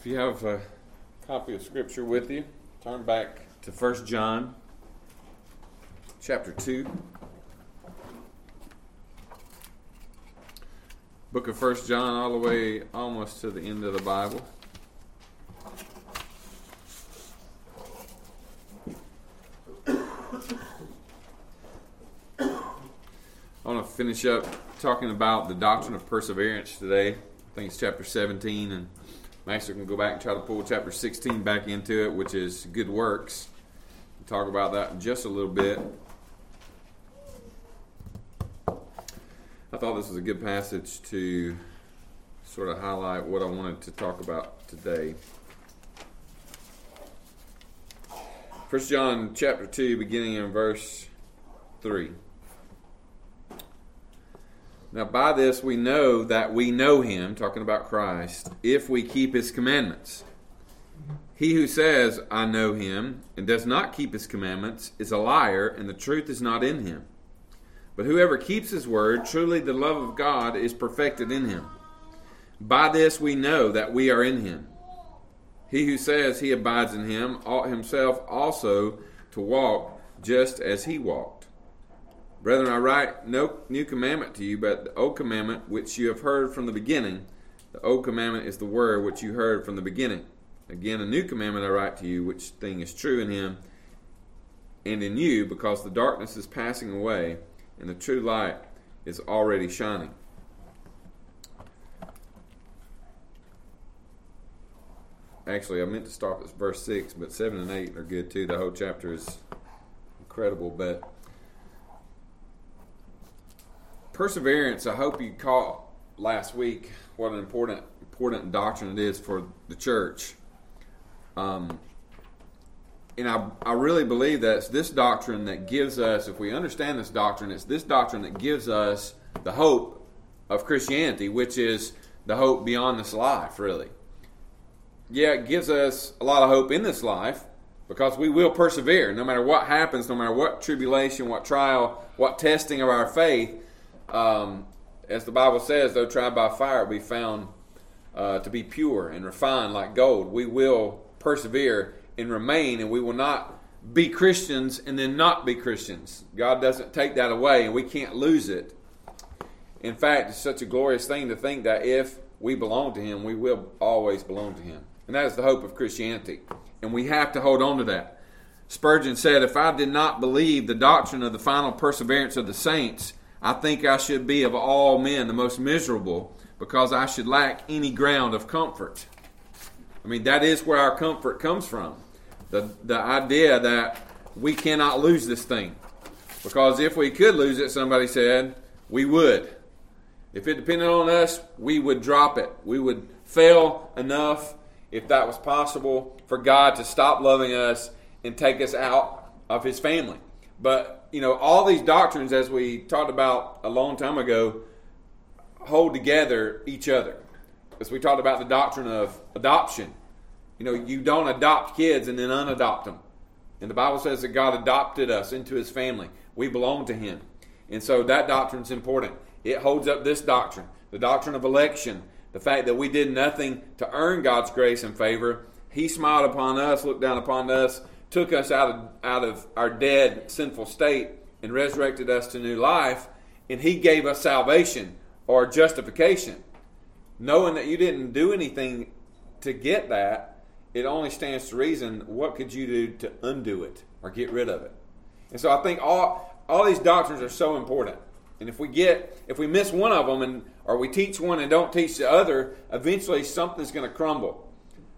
If you have a copy of Scripture with you, turn back to 1 John chapter 2. Book of 1 John all the way almost to the end of the Bible. I want to finish up talking about the doctrine of perseverance today. I think it's chapter 17, and Master can go back and try to pull chapter 16 back into it, which is good works. We'll talk about that in just a little bit. I thought this was a good passage to sort of highlight what I wanted to talk about today. 1 John chapter 2, beginning in verse 3. Now by this we know that we know him, talking about Christ, if we keep his commandments. He who says, I know him, and does not keep his commandments, is a liar, and the truth is not in him. But whoever keeps his word, truly the love of God is perfected in him. By this we know that we are in him. He who says he abides in him ought himself also to walk just as he walked. Brethren, I write no new commandment to you, but the old commandment which you have heard from the beginning. The old commandment is the word which you heard from the beginning. Again, a new commandment I write to you, which thing is true in him and in you, because the darkness is passing away, and the true light is already shining. Actually, I meant to start at verse 6, but 7 and 8 are good too. The whole chapter is incredible, but perseverance, I hope you caught last week what an important doctrine it is for the church. And I really believe that it's this doctrine that gives us, if we understand this doctrine, it's this doctrine that gives us the hope of Christianity, which is the hope beyond this life, really. Yeah, it gives us a lot of hope in this life because we will persevere no matter what happens, no matter what tribulation, what trial, what testing of our faith. As the Bible says, though tried by fire, we found to be pure and refined like gold. We will persevere and remain, and we will not be Christians and then not be Christians. God doesn't take that away, and we can't lose it. In fact, it's such a glorious thing to think that if we belong to him, we will always belong to him. And that is the hope of Christianity. And we have to hold on to that. Spurgeon said, if I did not believe the doctrine of the final perseverance of the saints, I think I should be of all men the most miserable, because I should lack any ground of comfort. I mean, that is where our comfort comes from. The idea that we cannot lose this thing. Because if we could lose it, somebody said, we would. If it depended on us, we would drop it. We would fail enough, if that was possible, for God to stop loving us and take us out of his family. But, you know, all these doctrines, as we talked about a long time ago, hold together each other. As we talked about the doctrine of adoption. You know, you don't adopt kids and then unadopt them. And the Bible says that God adopted us into his family. We belong to him. And so that doctrine is important. It holds up this doctrine, the doctrine of election, the fact that we did nothing to earn God's grace and favor. He smiled upon us, looked down upon us, took us out of our dead, sinful state and resurrected us to new life, and he gave us salvation or justification. Knowing that you didn't do anything to get that, it only stands to reason, what could you do to undo it or get rid of it? And so I think all these doctrines are so important. And if we miss one of them, or we teach one and don't teach the other, eventually something's going to crumble.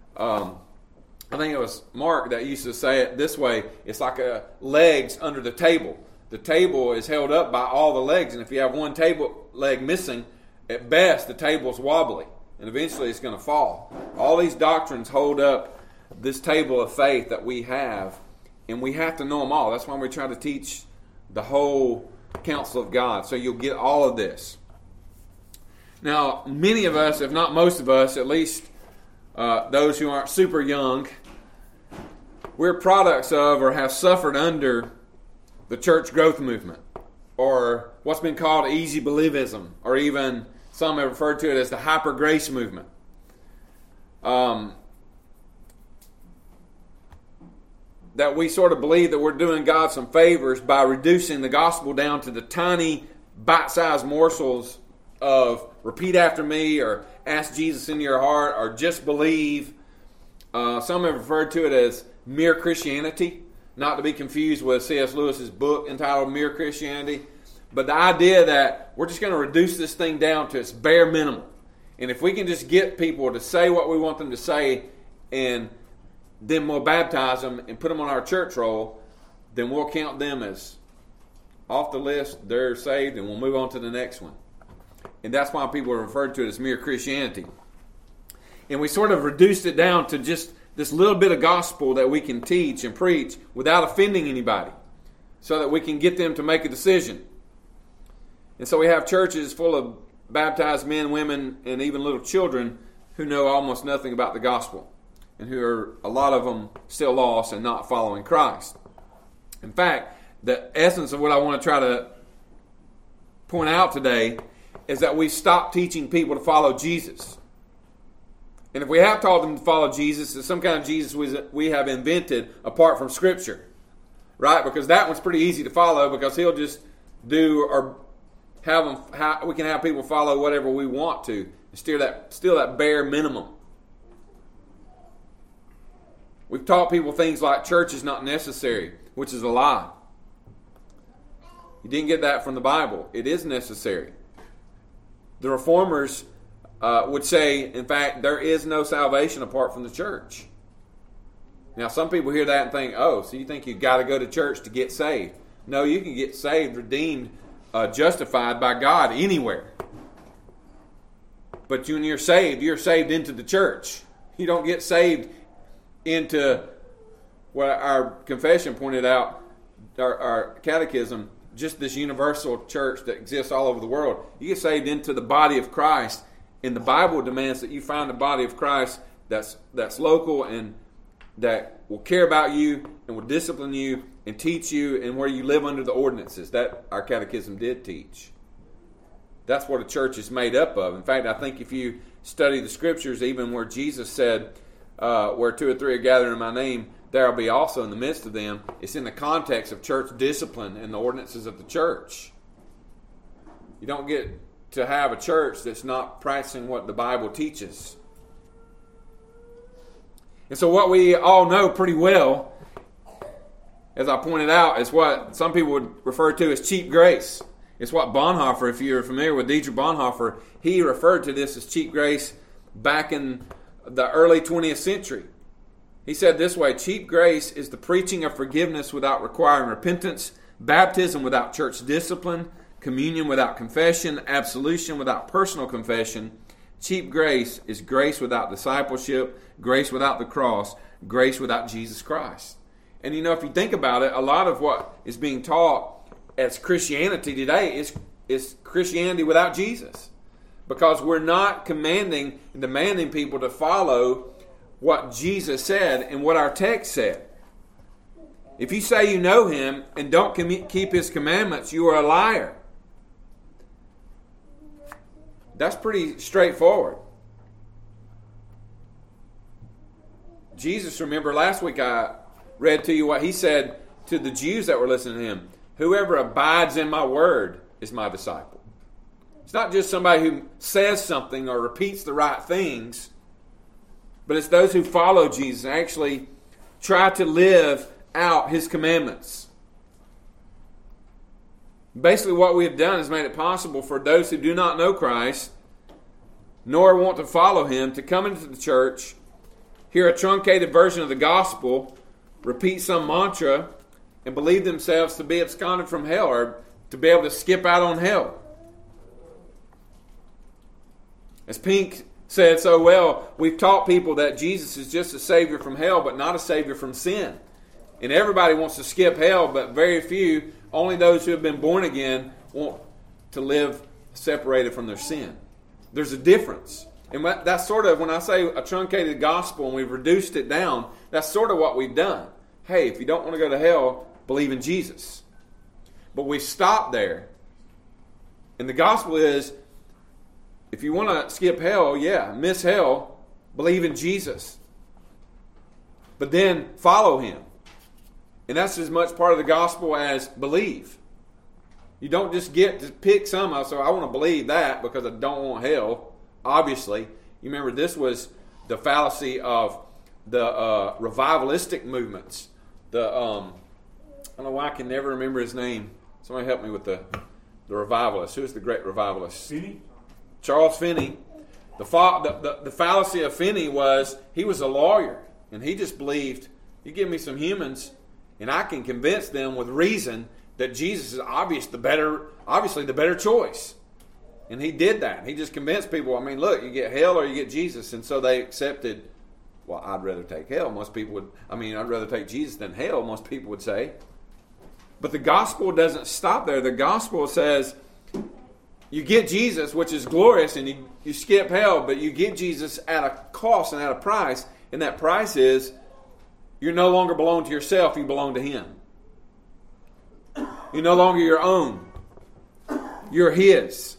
I think it was Mark that used to say it this way. It's like legs under the table. The table is held up by all the legs, and if you have one table leg missing, at best the table's wobbly, and eventually it's going to fall. All these doctrines hold up this table of faith that we have, and we have to know them all. That's why we try to teach the whole counsel of God, so you'll get all of this. Now, many of us, if not most of us, at least those who aren't super young, we're products of or have suffered under the church growth movement, or what's been called easy believism, or even some have referred to it as the hyper grace movement. that we sort of believe that we're doing God some favors by reducing the gospel down to the tiny bite-sized morsels of repeat after me, or ask Jesus into your heart, or just believe. Some have referred to it as mere Christianity, not to be confused with C.S. Lewis's book entitled Mere Christianity. But the idea that we're just going to reduce this thing down to its bare minimum. And if we can just get people to say what we want them to say, and then we'll baptize them and put them on our church roll, then we'll count them as off the list, they're saved, and we'll move on to the next one. And that's why people are referred to it as mere Christianity. And we sort of reduced it down to just this little bit of gospel that we can teach and preach without offending anybody, so that we can get them to make a decision. And so we have churches full of baptized men, women, and even little children who know almost nothing about the gospel, and who are, a lot of them, still lost and not following Christ. In fact, the essence of what I want to try to point out today is that we've stopped teaching people to follow Jesus. And if we have taught them to follow Jesus, it's some kind of Jesus we have invented apart from Scripture. Right? Because that one's pretty easy to follow, because he'll just do, or have them, we can have people follow whatever we want to. Still that bare minimum. We've taught people things like church is not necessary, which is a lie. You didn't get that from the Bible. It is necessary. The Reformers would say, in fact, there is no salvation apart from the church. Now, some people hear that and think, oh, so you think you've got to go to church to get saved. No, you can get saved, redeemed, justified by God anywhere. But when you're saved into the church. You don't get saved into what our confession pointed out, our catechism, just this universal church that exists all over the world. You get saved into the body of Christ, and the Bible demands that you find a body of Christ that's local and that will care about you and will discipline you and teach you, and where you live under the ordinances. That our catechism did teach. That's what a church is made up of. In fact, I think if you study the Scriptures, even where Jesus said, where two or three are gathered in my name, there I'll be also in the midst of them. It's in the context of church discipline and the ordinances of the church. You don't get to have a church that's not practicing what the Bible teaches. And so what we all know pretty well, as I pointed out, is what some people would refer to as cheap grace. It's what Bonhoeffer, if you're familiar with Dietrich Bonhoeffer, he referred to this as cheap grace back in the early 20th century. He said this way: cheap grace is the preaching of forgiveness without requiring repentance, baptism without church discipline, communion without confession, absolution without personal confession. Cheap grace is grace without discipleship, grace without the cross, grace without Jesus Christ. And you know, if you think about it, a lot of what is being taught as Christianity today is Christianity without Jesus. Because we're not commanding and demanding people to follow what Jesus said and what our text said. If you say you know Him and don't keep His commandments, you are a liar. That's pretty straightforward. Jesus, remember last week I read to you what He said to the Jews that were listening to Him. Whoever abides in my word is my disciple. It's not just somebody who says something or repeats the right things, but it's those who follow Jesus and actually try to live out His commandments. Basically, what we have done is made it possible for those who do not know Christ, nor want to follow Him, to come into the church, hear a truncated version of the gospel, repeat some mantra, and believe themselves to be absconded from hell, or to be able to skip out on hell. As Pink said so well, we've taught people that Jesus is just a Savior from hell, but not a Savior from sin. And everybody wants to skip hell, but very few, only those who have been born again, want to live separated from their sin. There's a difference. And that's sort of, when I say a truncated gospel and we've reduced it down, that's sort of what we've done. Hey, if you don't want to go to hell, believe in Jesus. But we stop there. And the gospel is, if you want to skip hell, miss hell, believe in Jesus. But then follow Him. And that's as much part of the gospel as believe. You don't just get to pick some. So I want to believe that because I don't want hell. Obviously, you remember this was the fallacy of the revivalistic movements. I don't know why I can never remember his name. Somebody help me with the revivalist. Who is the great revivalist? Finney? Charles Finney. The fallacy of Finney was he was a lawyer, and he just believed, you give me some humans, and I can convince them with reason that Jesus is obviously the better choice. And he did that. He just convinced people, I mean, look, you get hell or you get Jesus. And so they accepted, well, I'd rather take hell. I'd rather take Jesus than hell, most people would say. But the gospel doesn't stop there. The gospel says you get Jesus, which is glorious, and you skip hell, but you get Jesus at a cost and at a price. And that price is you no longer belong to yourself, you belong to Him. You're no longer your own. You're His.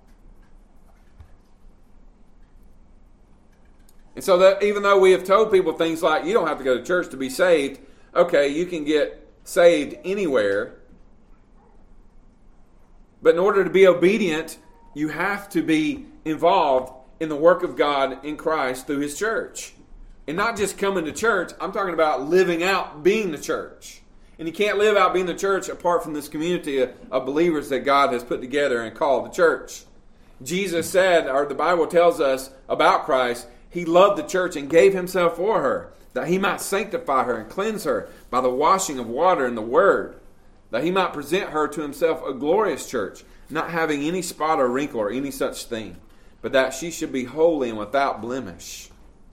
And so that even though we have told people things like, you don't have to go to church to be saved, okay, you can get saved anywhere. But in order to be obedient, you have to be involved in the work of God in Christ through His church. And not just coming to church, I'm talking about living out being the church. And you can't live out being the church apart from this community of believers that God has put together and called the church. Jesus said, or the Bible tells us about Christ, He loved the church and gave Himself for her, that He might sanctify her and cleanse her by the washing of water and the Word, that He might present her to Himself a glorious church, not having any spot or wrinkle or any such thing, but that she should be holy and without blemish.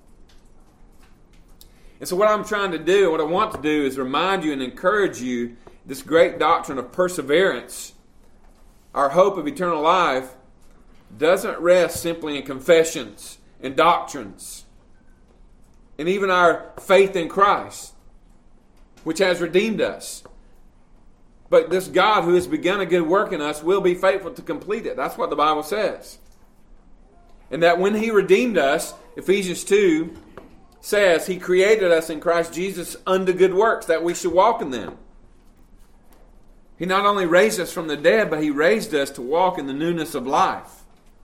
And so what I'm trying to do, what I want to do is remind you and encourage you this great doctrine of perseverance. Our hope of eternal life doesn't rest simply in confessions and doctrines, and even our faith in Christ, which has redeemed us. But this God who has begun a good work in us will be faithful to complete it. That's what the Bible says. And that when He redeemed us, Ephesians 2 says He created us in Christ Jesus unto good works, that we should walk in them. He not only raised us from the dead, but He raised us to walk in the newness of life.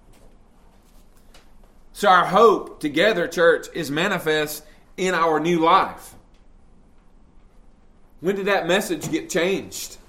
So our hope together, church, is manifest in our new life. When did that message get changed?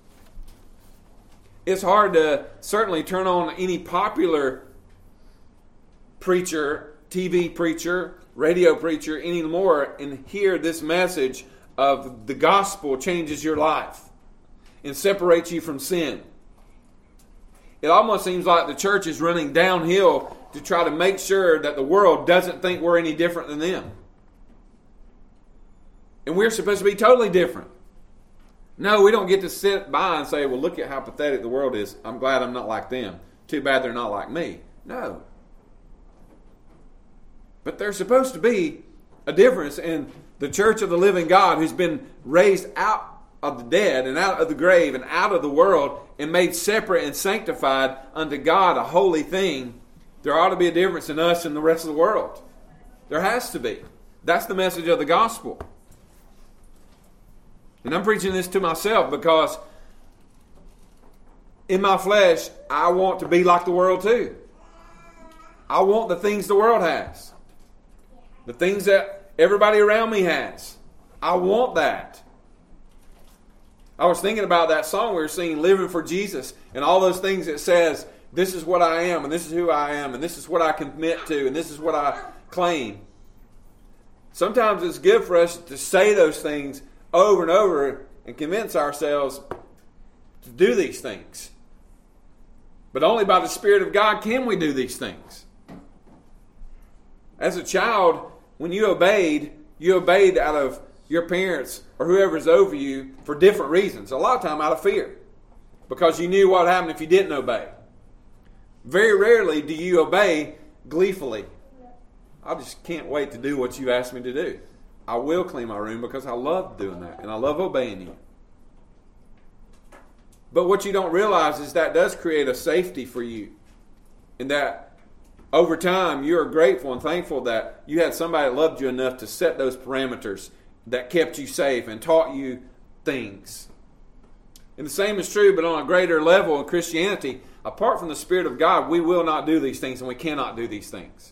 It's hard to certainly turn on any popular preacher, TV preacher, radio preacher anymore and hear this message of the gospel changes your life and separates you from sin. It almost seems like the church is running downhill to try to make sure that the world doesn't think we're any different than them. And we're supposed to be totally different. No, we don't get to sit by and say, well, look at how pathetic the world is. I'm glad I'm not like them. Too bad they're not like me. No. But there's supposed to be a difference in the church of the living God who's been raised out of the dead and out of the grave and out of the world and made separate and sanctified unto God, a holy thing. There ought to be a difference in us and the rest of the world. There has to be. That's the message of the gospel. And I'm preaching this to myself because in my flesh, I want to be like the world too. I want the things the world has. The things that everybody around me has. I want that. I was thinking about that song we were singing, Living for Jesus, and all those things it says, this is what I am, and this is who I am, and this is what I commit to, and this is what I claim. Sometimes it's good for us to say those things over and over and convince ourselves to do these things. But only by the Spirit of God can we do these things. As a child, when you obeyed out of your parents or whoever's over you for different reasons. A lot of time out of fear. Because you knew what happened if you didn't obey. Very rarely do you obey gleefully. I just can't wait to do what you asked me to do. I will clean my room because I love doing that. And I love obeying you. But what you don't realize is that does create a safety for you. And that over time, you're grateful and thankful that you had somebody that loved you enough to set those parameters that kept you safe and taught you things. And the same is true, but on a greater level in Christianity. Apart from the Spirit of God, we will not do these things, and we cannot do these things.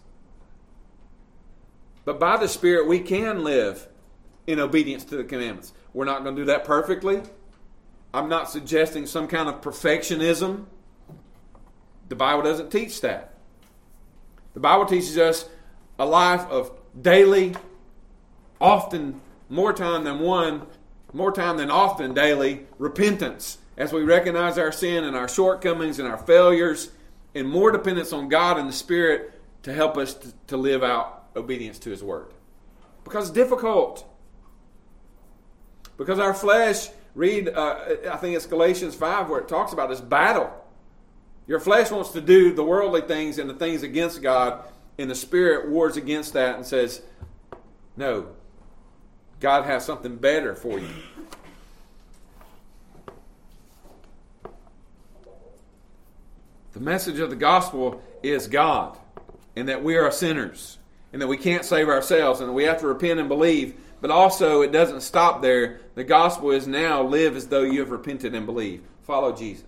But by the Spirit, we can live in obedience to the commandments. We're not going to do that perfectly. I'm not suggesting some kind of perfectionism. The Bible doesn't teach that. The Bible teaches us a life of daily, often, more time than often daily, repentance. As we recognize our sin and our shortcomings and our failures, and more dependence on God and the Spirit to help us to live out obedience to His Word. Because it's difficult. Because our flesh, I think it's Galatians 5 where it talks about this battle. Your flesh wants to do the worldly things and the things against God, and the Spirit wars against that and says, no, God has something better for you. The message of the gospel is God, and that we are sinners, and that we can't save ourselves, and that we have to repent and believe. But also, it doesn't stop there. The gospel is now live as though you have repented and believe. Follow Jesus.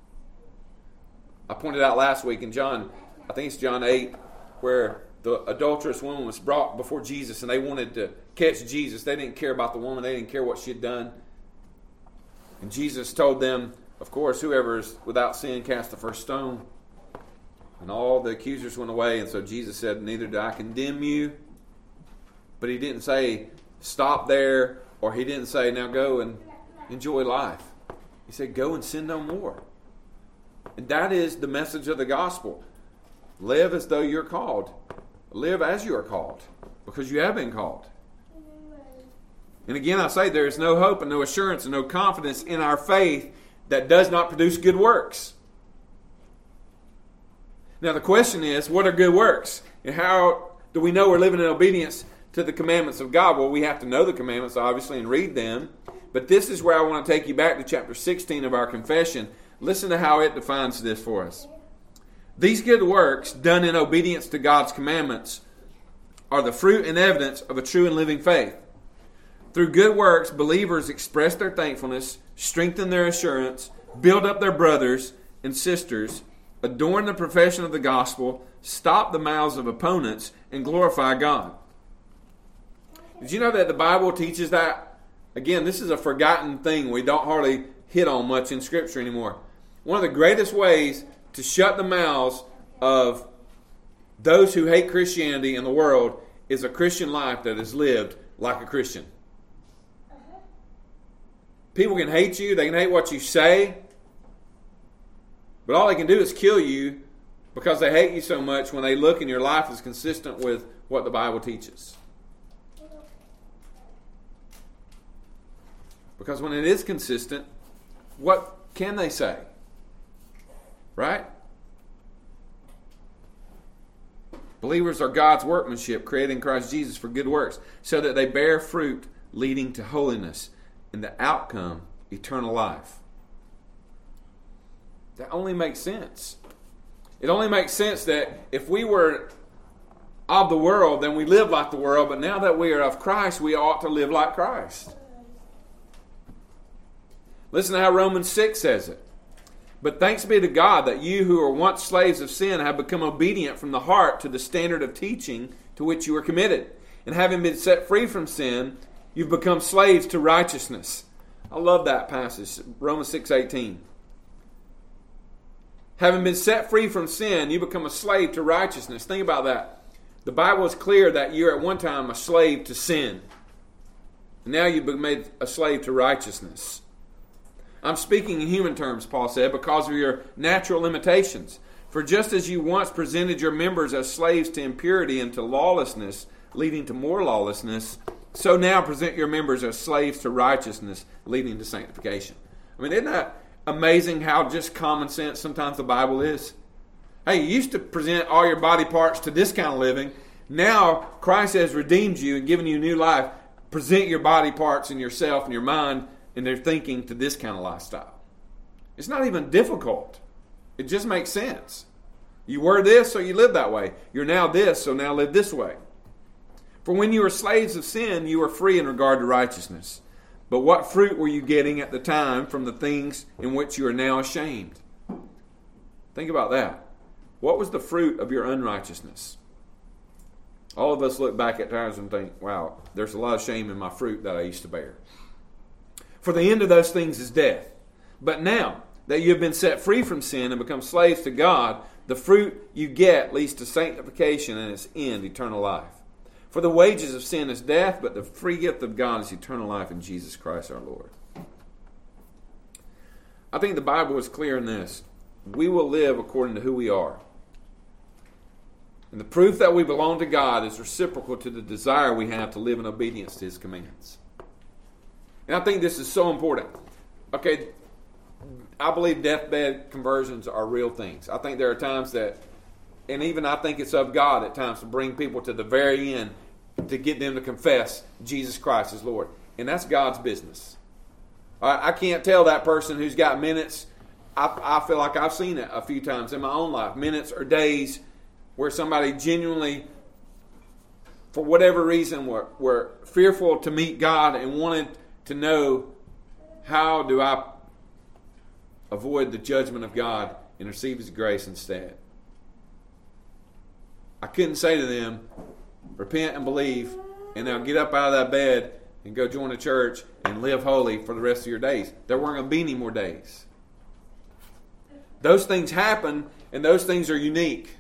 I pointed out last week in John 8, where the adulterous woman was brought before Jesus, and they wanted to catch Jesus. They didn't care about the woman. They didn't care what she had done. And Jesus told them, of course, whoever is without sin cast the first stone. And all the accusers went away. And so Jesus said, neither do I condemn you. But He didn't say, stop there. Or He didn't say, now go and enjoy life. He said, go and sin no more. And that is the message of the gospel. Live as though you're called. Live as you are called. Because you have been called. And again, I say there is no hope and no assurance and no confidence in our faith that does not produce good works. Now the question is, what are good works? And how do we know we're living in obedience to the commandments of God? Well, we have to know the commandments, obviously, and read them. But this is where I want to take you back to chapter 16 of our confession. Listen to how it defines this for us. These good works, done in obedience to God's commandments, are the fruit and evidence of a true and living faith. Through good works, believers express their thankfulness, strengthen their assurance, build up their brothers and sisters, adorn the profession of the gospel, stop the mouths of opponents, and glorify God. Did you know that the Bible teaches that? Again, this is a forgotten thing we don't hardly hit on much in Scripture anymore. One of the greatest ways to shut the mouths of those who hate Christianity in the world is a Christian life that is lived like a Christian. People can hate you. They can hate what you say. But all they can do is kill you because they hate you so much when they look and your life is consistent with what the Bible teaches. Because when it is consistent, what can they say? Right? Believers are God's workmanship, created in Christ Jesus for good works, so that they bear fruit leading to holiness, and the outcome, eternal life. That only makes sense. It only makes sense that if we were of the world, then we live like the world, but now that we are of Christ, we ought to live like Christ. Listen to how Romans 6 says it. But thanks be to God that you who were once slaves of sin have become obedient from the heart to the standard of teaching to which you were committed. And having been set free from sin, you've become slaves to righteousness. I love that passage, Romans 6:18. Having been set free from sin, you become a slave to righteousness. Think about that. The Bible is clear that you're at one time a slave to sin. And now you've been made a slave to righteousness. I'm speaking in human terms, Paul said, because of your natural limitations. For just as you once presented your members as slaves to impurity and to lawlessness, leading to more lawlessness, so now present your members as slaves to righteousness, leading to sanctification. I mean, isn't that amazing how just common sense sometimes the Bible is? Hey, you used to present all your body parts to this kind of living. Now Christ has redeemed you and given you new life. Present your body parts and yourself and your mind and their thinking to this kind of lifestyle. It's not even difficult. It just makes sense. You were this, so you live that way. You're now this, so now live this way. For when you were slaves of sin, you were free in regard to righteousness. But what fruit were you getting at the time from the things in which you are now ashamed? Think about that. What was the fruit of your unrighteousness? All of us look back at times and think, wow, there's a lot of shame in my fruit that I used to bear. For the end of those things is death. But now that you have been set free from sin and become slaves to God, the fruit you get leads to sanctification and its end, eternal life. For the wages of sin is death, but the free gift of God is eternal life in Jesus Christ our Lord. I think the Bible is clear in this. We will live according to who we are. And the proof that we belong to God is reciprocal to the desire we have to live in obedience to His commands. And I think this is so important. Okay, I believe deathbed conversions are real things. I think there are times that, and even I think it's of God at times to bring people to the very end to get them to confess Jesus Christ as Lord. And that's God's business. I can't tell that person who's got minutes. I feel like I've seen it a few times in my own life. Minutes or days where somebody genuinely, for whatever reason, were fearful to meet God and wanted to know, how do I avoid the judgment of God and receive His grace instead? I couldn't say to them, repent and believe, and now get up out of that bed and go join a church and live holy for the rest of your days. There weren't going to be any more days. Those things happen, and those things are unique.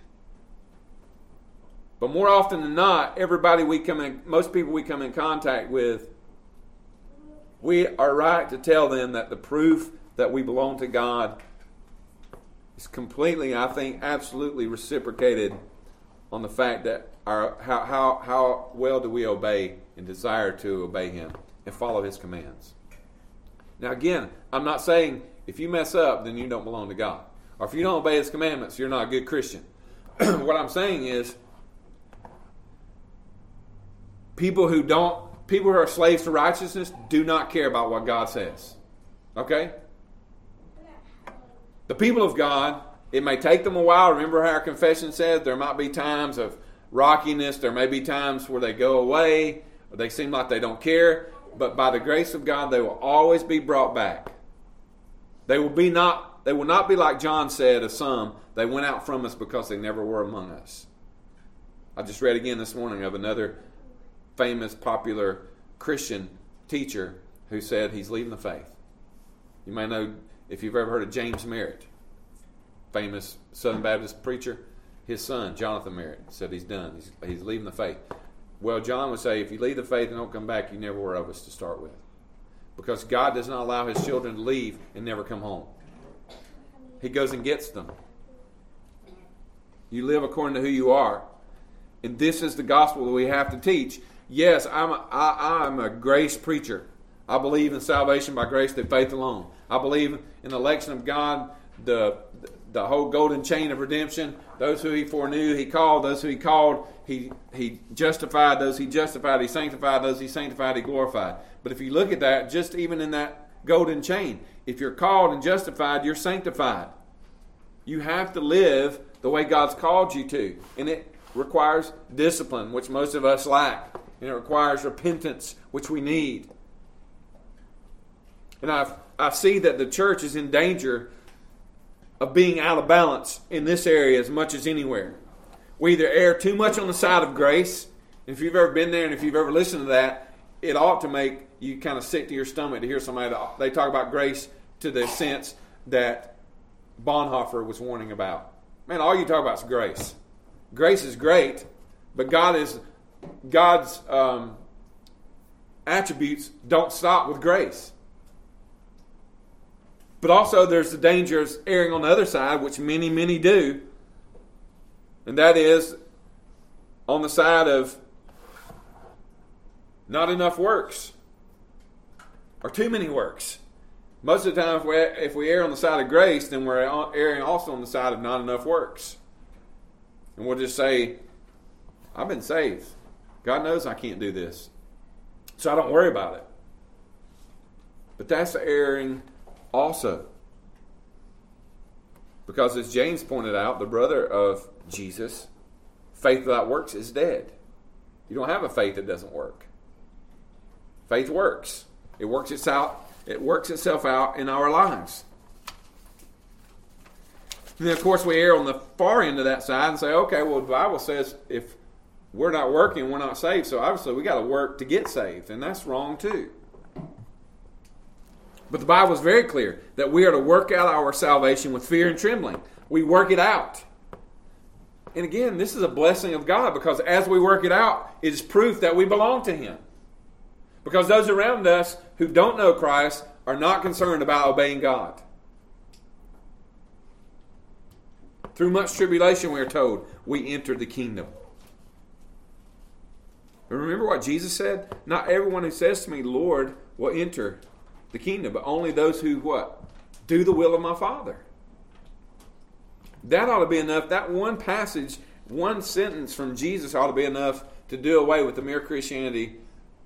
But more often than not, most people we come in contact with, we are right to tell them that the proof that we belong to God is completely, I think, absolutely reciprocated on the fact that how well do we obey and desire to obey Him and follow His commands. Now again, I'm not saying if you mess up, then you don't belong to God. Or if you don't obey His commandments, you're not a good Christian. What I'm saying is, people who are slaves to righteousness do not care about what God says. Okay? The people of God, it may take them a while. Remember how our confession says there might be times of rockiness. There may be times where they go away, or they seem like they don't care. But by the grace of God, they will always be brought back. They will not be like John said of some. They went out from us because they never were among us. I just read again this morning of another famous, popular Christian teacher who said he's leaving the faith. You may know, if you've ever heard of James Merritt, famous Southern Baptist preacher, his son, Jonathan Merritt, said he's done. He's leaving the faith. Well, John would say, if you leave the faith and don't come back, you never were of us to start with. Because God does not allow His children to leave and never come home. He goes and gets them. You live according to who you are. And this is the gospel that we have to teach. Yes, I'm a grace preacher. I believe in salvation by grace through faith alone. I believe in the election of God, the whole golden chain of redemption. Those who He foreknew, He called. Those who He called, He justified. Those He justified, He sanctified. Those He sanctified, He glorified. But if you look at that, just even in that golden chain, if you're called and justified, you're sanctified. You have to live the way God's called you to. And it requires discipline, which most of us lack. And it requires repentance, which we need. And I see that the church is in danger of being out of balance in this area as much as anywhere. We either err too much on the side of grace. And if you've ever been there and if you've ever listened to that, it ought to make you kind of sick to your stomach to hear somebody, they talk about grace to the sense that Bonhoeffer was warning about. Man, all you talk about is grace. Grace is great, but God's attributes don't stop with grace. But also there's the danger of erring on the other side, which many, many do. And that is on the side of not enough works. Or too many works. Most of the time, if we err on the side of grace, then we're erring also on the side of not enough works. And we'll just say, I've been saved. God knows I can't do this. So I don't worry about it. But that's erring also. Because as James pointed out, the brother of Jesus, faith without works is dead. You don't have a faith that doesn't work. Faith works. It works itself out in our lives. And then, of course, we err on the far end of that side and say, okay, well, the Bible says if we're not working, we're not saved, so obviously we got to work to get saved, and that's wrong too. But the Bible is very clear that we are to work out our salvation with fear and trembling. We work it out. And again, this is a blessing of God, because as we work it out, it is proof that we belong to Him. Because those around us who don't know Christ are not concerned about obeying God. Through much tribulation, we are told, we enter the kingdom. But remember what Jesus said? Not everyone who says to me, Lord, will enter the kingdom, but only those who, what? Do the will of my Father. That ought to be enough. That one passage, one sentence from Jesus ought to be enough to do away with the mere Christianity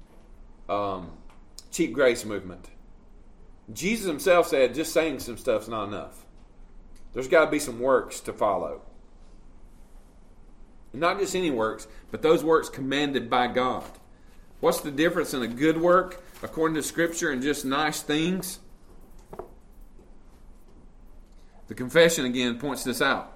cheap grace movement. Jesus himself said just saying some stuff's not enough. There's got to be some works to follow. And not just any works, but those works commanded by God. What's the difference in a good work, according to Scripture, and just nice things? The confession, again, points this out.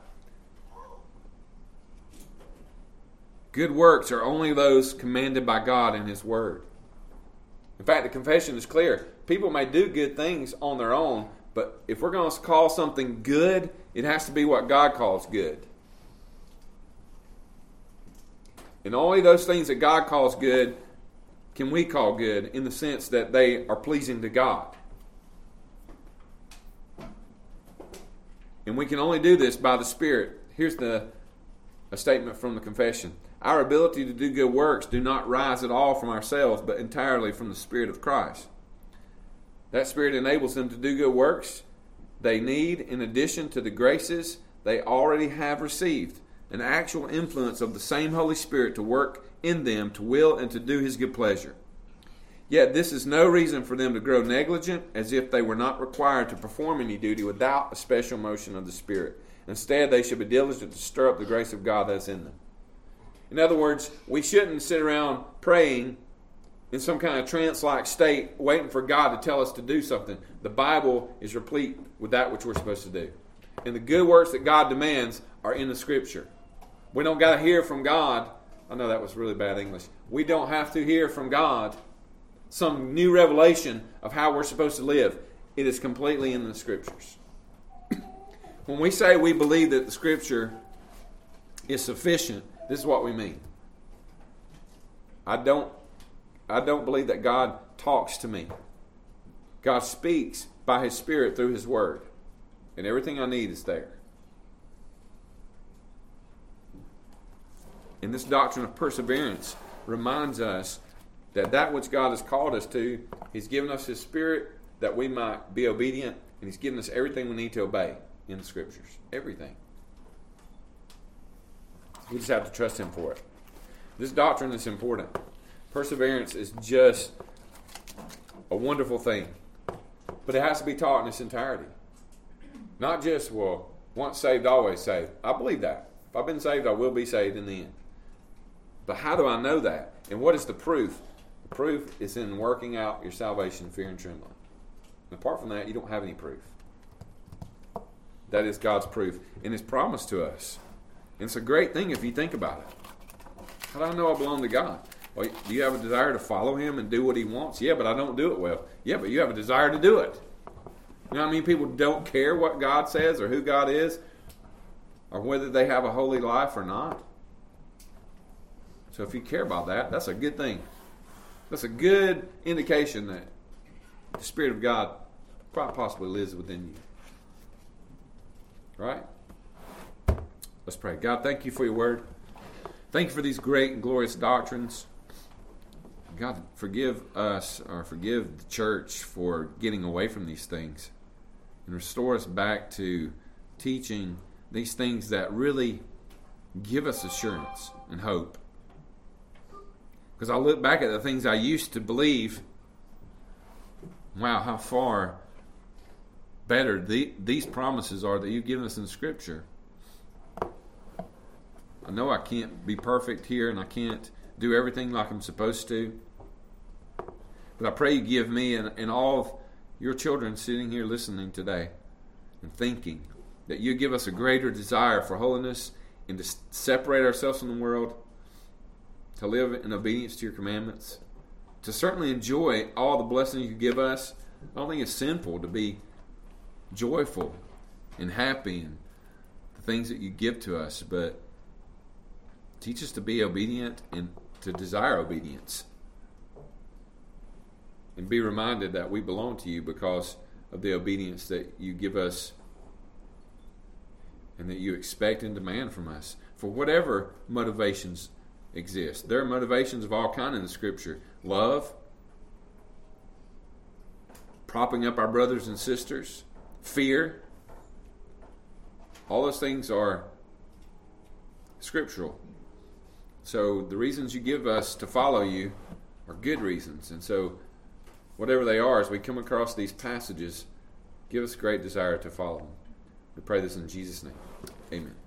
Good works are only those commanded by God in His Word. In fact, the confession is clear. People may do good things on their own, but if we're going to call something good, it has to be what God calls good. And only those things that God calls good can we call good, in the sense that they are pleasing to God. And we can only do this by the Spirit. Here's a statement from the confession. Our ability to do good works do not rise at all from ourselves, but entirely from the Spirit of Christ. That Spirit enables them to do good works they need, in addition to the graces they already have received, an actual influence of the same Holy Spirit to work in them to will and to do His good pleasure. Yet this is no reason for them to grow negligent, as if they were not required to perform any duty without a special motion of the Spirit. Instead, they should be diligent to stir up the grace of God that's in them. In other words, we shouldn't sit around praying in some kind of trance-like state, waiting for God to tell us to do something. The Bible is replete with that which we're supposed to do. And the good works that God demands are in the Scripture. We don't got to hear from God. I know that was really bad English. We don't have to hear from God some new revelation of how we're supposed to live. It is completely in the Scriptures. When we say we believe that the Scripture is sufficient, this is what we mean. I don't believe that God talks to me. God speaks by His Spirit through His Word. And everything I need is there. And this doctrine of perseverance reminds us that which God has called us to, He's given us His Spirit that we might be obedient, and He's given us everything we need to obey in the Scriptures. Everything. We just have to trust Him for it. This doctrine is important. Perseverance is just a wonderful thing. But it has to be taught in its entirety. Not just, well, once saved, always saved. I believe that. If I've been saved, I will be saved in the end. But how do I know that? And what is the proof? The proof is in working out your salvation, fear and trembling. And apart from that, you don't have any proof. That is God's proof. And it's promised to us. And it's a great thing if you think about it. How do I know I belong to God? Well, do you have a desire to follow Him and do what He wants? Yeah, but I don't do it well. Yeah, but you have a desire to do it. You know what I mean? People don't care what God says or who God is or whether they have a holy life or not. So if you care about that, that's a good thing. That's a good indication that the Spirit of God quite possibly lives within you. Right? Let's pray. God, thank You for Your Word. Thank You for these great and glorious doctrines. God, forgive us, or forgive the church for getting away from these things. And restore us back to teaching these things that really give us assurance and hope. Because I look back at the things I used to believe. Wow, how far better these promises are that You've given us in Scripture. I know I can't be perfect here and I can't do everything like I'm supposed to. But I pray you give me and all of your children sitting here listening today and thinking that you give us a greater desire for holiness and to separate ourselves from the world, to live in obedience to your commandments, to certainly enjoy all the blessings you give us. I don't think it's sinful to be joyful and happy in the things that you give to us, but teach us to be obedient and to desire obedience. And be reminded that we belong to you because of the obedience that you give us and that you expect and demand from us for whatever motivations exist. There are motivations of all kinds in the Scripture. Love, propping up our brothers and sisters, fear. All those things are scriptural. So the reasons you give us to follow you are good reasons. And so whatever they are, as we come across these passages, give us great desire to follow them. We pray this in Jesus' name. Amen.